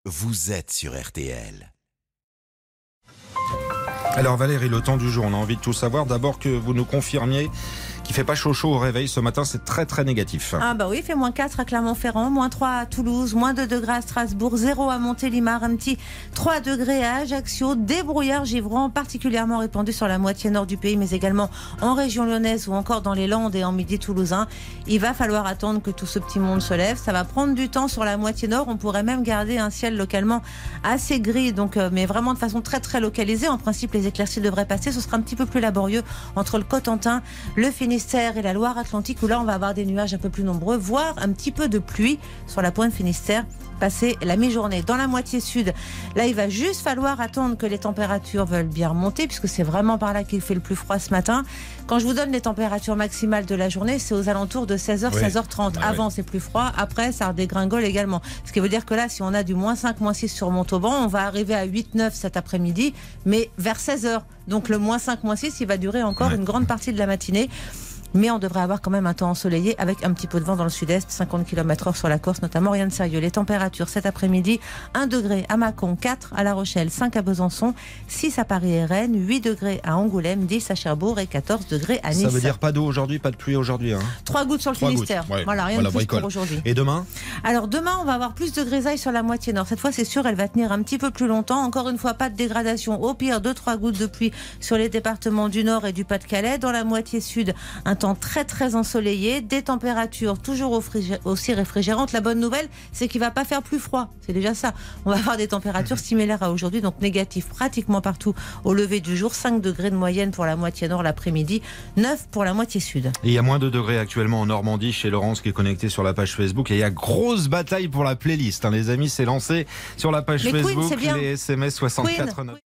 Vous êtes sur RTL. Alors Valérie, le temps du jour, on a envie de tout savoir. D'abord que vous nous confirmiez qu'il ne fait pas chaud au réveil. Ce matin, c'est très très négatif. Ah bah oui, il fait -4 à Clermont-Ferrand, -3 à Toulouse, -2 degrés à Strasbourg, 0 à Montélimar, un petit 3 degrés à Ajaccio. Des brouillards givrants particulièrement répandus sur la moitié nord du pays, mais également en région lyonnaise ou encore dans les Landes et en midi toulousain. Il va falloir attendre que tout ce petit monde se lève. Ça va prendre du temps sur la moitié nord. On pourrait même garder un ciel localement assez gris, donc, mais vraiment de façon très très localisée. En principe, les éclaircies devraient passer. Ce sera un petit peu plus laborieux entre le Cotentin, le Finistère et la Loire-Atlantique, où là on va avoir des nuages un peu plus nombreux, voire un petit peu de pluie sur la pointe Finistère passer la mi-journée. Dans la moitié sud, là il va juste falloir attendre que les températures veulent bien remonter, puisque c'est vraiment par là qu'il fait le plus froid ce matin. Quand je vous donne les températures maximales de la journée, c'est aux alentours de 16h, 16h30. Avant c'est plus froid, après ça redégringole également. Ce qui veut dire que là, si on a du -5, -6 sur Montauban, on va arriver à 8-9 cet après-midi, mais vers 16h. Donc le -5, -6, il va durer encore une grande partie de la matinée. Mais on devrait avoir quand même un temps ensoleillé avec un petit peu de vent dans le sud-est, 50 km/h sur la Corse notamment, rien de sérieux. Les températures cet après-midi, 1 degré à Mâcon, 4 à La Rochelle, 5 à Besançon, 6 à Paris et Rennes, 8 degrés à Angoulême, 10 à Cherbourg et 14 degrés à Nice. Ça veut dire pas d'eau aujourd'hui, pas de pluie aujourd'hui, 3 gouttes sur le Finistère. Voilà, rien de plus pour aujourd'hui. Et demain ? Alors demain, on va avoir plus de grisaille sur la moitié nord. Cette fois, c'est sûr, elle va tenir un petit peu plus longtemps. Encore une fois, pas de dégradation. Au pire, 2-3 gouttes de pluie sur les départements du Nord et du Pas-de-Calais. Dans la moitié sud, un temps très très ensoleillé, des températures toujours aussi réfrigérantes. La bonne nouvelle, c'est qu'il ne va pas faire plus froid. C'est déjà ça. On va avoir des températures similaires à aujourd'hui, donc négatives pratiquement partout au lever du jour. 5 degrés de moyenne pour la moitié nord l'après-midi, 9 pour la moitié sud. Et il y a -2 degrés actuellement en Normandie, chez Laurence qui est connecté sur la page Facebook. Et il y a grosse bataille pour la playlist. Les amis, c'est lancé sur la page Facebook. Queen, c'est bien. Les SMS 64 9.